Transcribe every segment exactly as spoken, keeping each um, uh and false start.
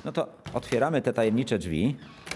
No to otwieramy te tajemnicze drzwi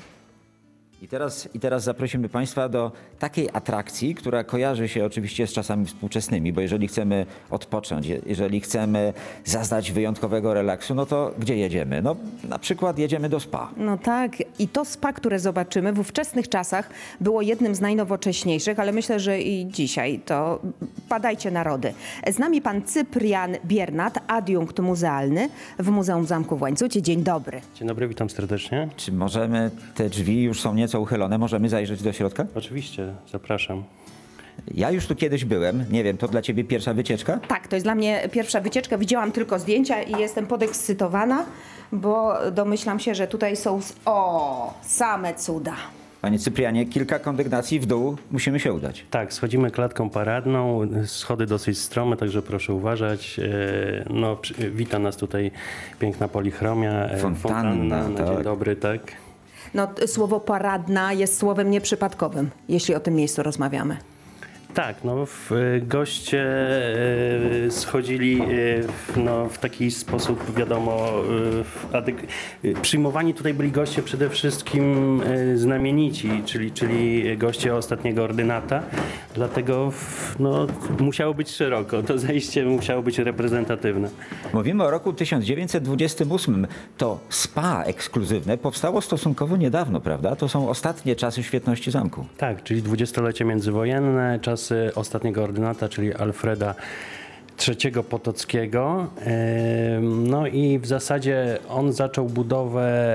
i teraz, i teraz zaprosimy Państwa do takiej atrakcji, która kojarzy się oczywiście z czasami współczesnymi, bo jeżeli chcemy odpocząć, jeżeli chcemy zaznać wyjątkowego relaksu, no to gdzie jedziemy? No na przykład jedziemy do spa. No tak, i to spa, które zobaczymy w ówczesnych czasach było jednym z najnowocześniejszych, ale myślę, że i dzisiaj to badajcie narody. Z nami pan Cyprian Biernat, adiunkt muzealny w Muzeum Zamku w Łańcucie. Dzień dobry. Dzień dobry, witam serdecznie. Czy możemy, te drzwi już są nieco uchylone, możemy zajrzeć do środka? Oczywiście, zapraszam. Ja już tu kiedyś byłem, nie wiem, to dla Ciebie pierwsza wycieczka? Tak, to jest dla mnie pierwsza wycieczka. Widziałam tylko zdjęcia i jestem podekscytowana, bo domyślam się, że tutaj są o, same cuda. Panie Cyprianie, kilka kondygnacji w dół musimy się udać. Tak, schodzimy klatką paradną, schody dosyć strome, także proszę uważać. E, No, przy- wita nas tutaj piękna polichromia. e, Fontanna, na tak. dzień dobry, tak. No, t- słowo paradna jest słowem nieprzypadkowym, jeśli o tym miejscu rozmawiamy. Tak, no w, e, goście e, schodzili e, w, no, w taki sposób, wiadomo, e, w adyk- e, przyjmowani tutaj byli goście przede wszystkim e, znamienici, czyli, czyli goście ostatniego ordynata, dlatego w, no, musiało być szeroko, to zejście musiało być reprezentatywne. Mówimy o roku tysiąc dziewięćset dwudziestym ósmym. To spa ekskluzywne powstało stosunkowo niedawno, prawda? To są ostatnie czasy świetności zamku. Tak, czyli dwudziestolecie międzywojenne, czasy ostatniego ordynata, czyli Alfreda trzeciego Potockiego. Em, No i w zasadzie on zaczął budowę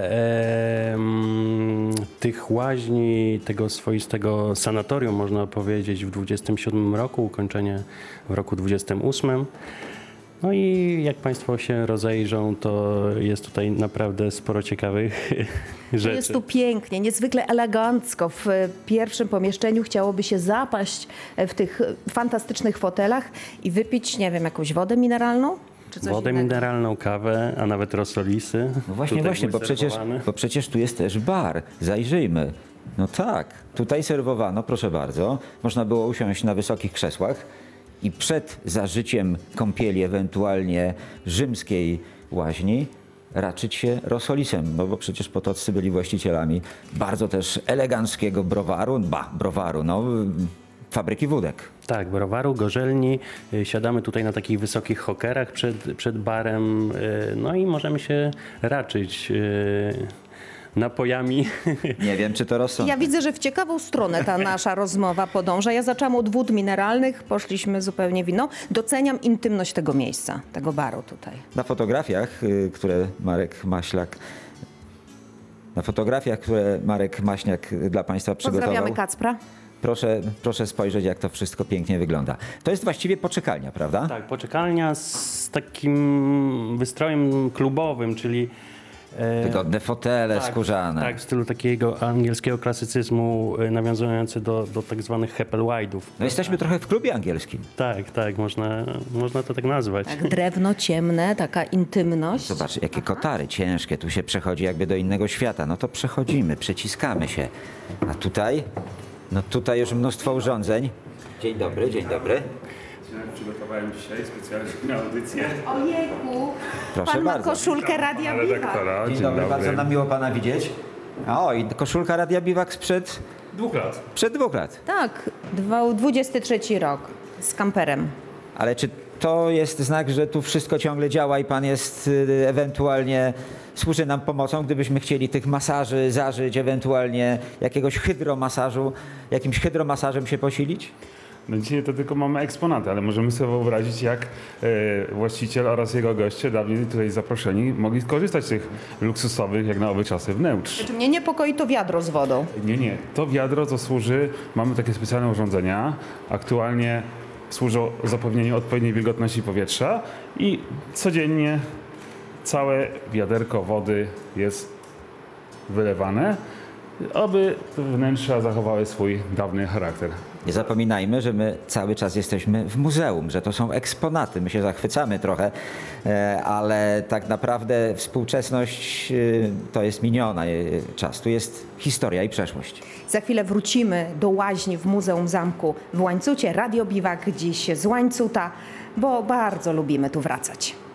em, tych łaźni, tego swoistego sanatorium, można powiedzieć, w dwudziestym siódmym roku, ukończenie w roku dwudziestym ósmym. No i jak Państwo się rozejrzą, to jest tutaj naprawdę sporo ciekawych rzeczy. Jest tu pięknie, niezwykle elegancko. W pierwszym pomieszczeniu chciałoby się zapaść w tych fantastycznych fotelach i wypić, nie wiem, jakąś wodę mineralną? Czy coś Wodę innego? mineralną, kawę, a nawet rosolisy. No właśnie, Tutaj właśnie, bo mój przecież, serwowany. bo przecież tu jest też bar. Zajrzyjmy. No tak, tutaj serwowano, proszę bardzo, można było usiąść na wysokich krzesłach i przed zażyciem kąpieli, ewentualnie rzymskiej łaźni, raczyć się rosolisem, no bo przecież potoccy byli właścicielami bardzo też eleganckiego browaru, ba, browaru, no, fabryki wódek. Tak, browaru, gorzelni. Y, Siadamy tutaj na takich wysokich hokerach przed, przed barem, y, no i możemy się raczyć y, napojami. Nie wiem, czy to rozsądne. Ja widzę, że w ciekawą stronę ta nasza rozmowa podąża. Ja zaczęłam od wód mineralnych, poszliśmy zupełnie w inną. Doceniam intymność tego miejsca, tego baru tutaj. Na fotografiach, y, które Marek Maślak na fotografiach, które Marek Maśniak dla Państwa przygotował. Pozdrawiamy Kacpra. Proszę, proszę spojrzeć, jak to wszystko pięknie wygląda. To jest właściwie poczekalnia, prawda? Tak, poczekalnia z takim wystrojem klubowym, czyli e, Wygodne fotele tak, skórzane. Tak, w stylu takiego angielskiego klasycyzmu, e, nawiązujący do, do tak zwanych Heppelweidów. No jesteśmy trochę w klubie angielskim. Tak, tak, można, można to tak nazwać. Tak, drewno ciemne, taka intymność. Zobacz, jakie kotary ciężkie. Tu się przechodzi jakby do innego świata. No to przechodzimy, przeciskamy się. A tutaj? No tutaj już mnóstwo urządzeń. Dzień dobry, dzień dobry. Przygotowałem dzisiaj specjalnie na audycję. Ojejku, Proszę pan ma bardzo. koszulkę Radia Biwak. Redaktora, Dzień dobry, bardzo nam miło Pana widzieć. A o, i koszulka Radia Biwak sprzed, Dwóch lat. przed dwóch lat. Tak, dwa- dwudziesty trzeci rok z kamperem. Ale czy to jest znak, że tu wszystko ciągle działa i Pan jest y, ewentualnie, służy nam pomocą, gdybyśmy chcieli tych masaży zażyć, ewentualnie jakiegoś hydromasażu, jakimś hydromasażem się posilić? No dzisiaj to tylko mamy eksponaty, ale możemy sobie wyobrazić, jak e, właściciel oraz jego goście, dawniej tutaj zaproszeni, mogli skorzystać z tych luksusowych, jak na owe czasy, wnętrz. Czy mnie niepokoi to wiadro z wodą? Nie, nie. To wiadro, to służy, mamy takie specjalne urządzenia, aktualnie służą zapewnieniu odpowiedniej wilgotności powietrza i codziennie całe wiaderko wody jest wylewane, aby te wnętrza zachowały swój dawny charakter. Nie zapominajmy, że my cały czas jesteśmy w muzeum, że to są eksponaty. My się zachwycamy trochę, e, ale tak naprawdę współczesność e, to jest miniona e, czas. Tu jest historia i przeszłość. Za chwilę wrócimy do łaźni w Muzeum Zamku w Łańcucie. Radio Biwak dziś z Łańcuta, bo bardzo lubimy tu wracać.